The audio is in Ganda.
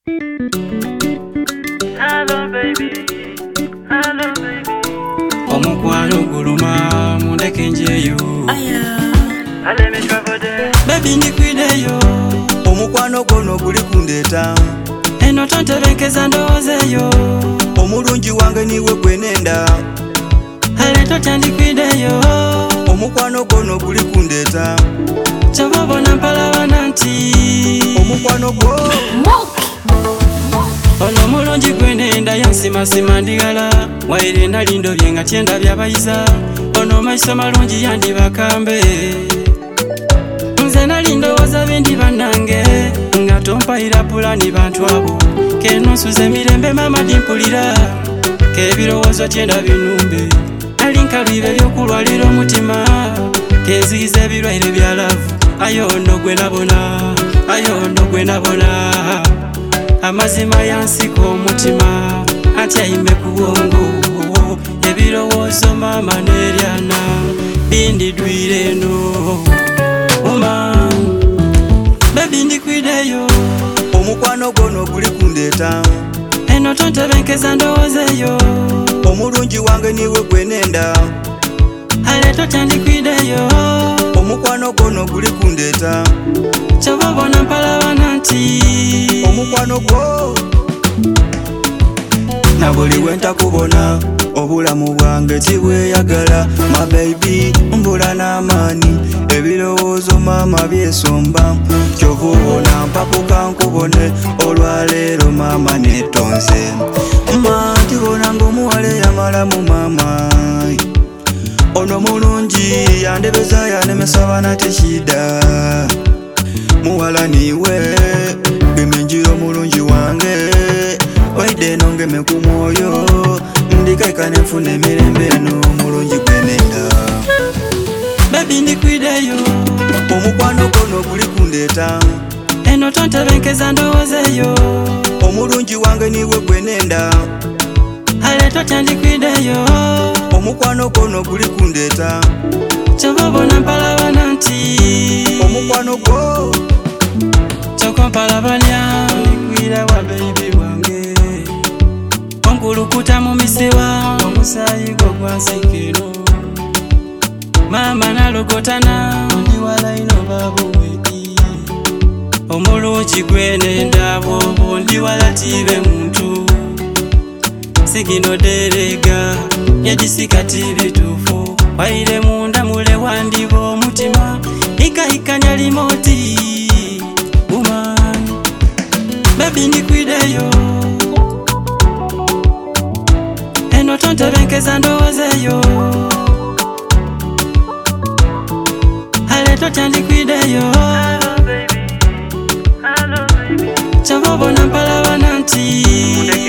Hello baby, hello baby. Omukwano guluma mundeke njeyo. Let me travel there. Baby ndikwideyo. Omukwano gono guli kundeta. Eno tontebenkeza ndowoozeyo. Omulungi wange niwe gwenenda. Aleto tandikwideyo. Omukwano gono guli kundeta. Kyova obona mpalabana nti omukwano gwo ono omulungi gwenenda yansimasima ndigala waire nalindobye nga tyenda byabayiza ono maiso malungi yandibakambe nze nali ndowooza bindi bannange nga tompayira pulani bantu abo kenonsuza emirembe mama dimpulira k'ebirowoozo tyenda binumbe nali nkalwiba ebyokulwalira omutima kenziyiza ebirwaire bya lavu ayo ono gwe nabona ayo ono gwe nabona amazima yansika omutima atyayime ku bwongo ebirowoozo maama n'eryana bindidwire eno uma bebi ndikwideyo omukwano gono guli kundeta. eno tontebenkeza ndowoozeyo Omulungi wange niwe gwenenda. aleto tandikwideyo Omukwano gono guli kundeta. kyova obona mpalabana nti Omukwano gwo na buli wentakubona obulamu bwange tibweyagala. My baby mbula n'amaani ebirowoozo maama byesomba kyova obona mpapuka nkubone olwaleero maama netonze tibona ng'omuwala eyamalamu maama ono mulungi yandebeza yanemesa bana tekida muwala niwe gemenjira omulungi wange oide eno ngeme ku mwoyo ndikaika nenfuna emirembe eno omulungi gwenenda. bebi ndikwideyo Omukwano gono guli kundeta. eno tontebenkeza ndowoozeyo Omulungi wange niwe gwenenda. aleto tandikwideyo Omukwano gono guli kundeta. kyova obona mpalabana nti Omukwano gwo kyoko mpalabanya ndikwira wa bebi wange onkulukuta mu misiwa omusaayi gwo gwansikeno maama nalogotana ndiwala ino babuwedi omulungi gwenenda bwobo ndiwala tibe muntu sigino derega yadisika tibitufu waire munda mule wandiba omutima ikahikanya limoti woman bebi ndikwideyo eno tontebenkeza ndowoozeyo aleto tandikwideyo Hello baby, hello baby. kyova obona mpalabana nti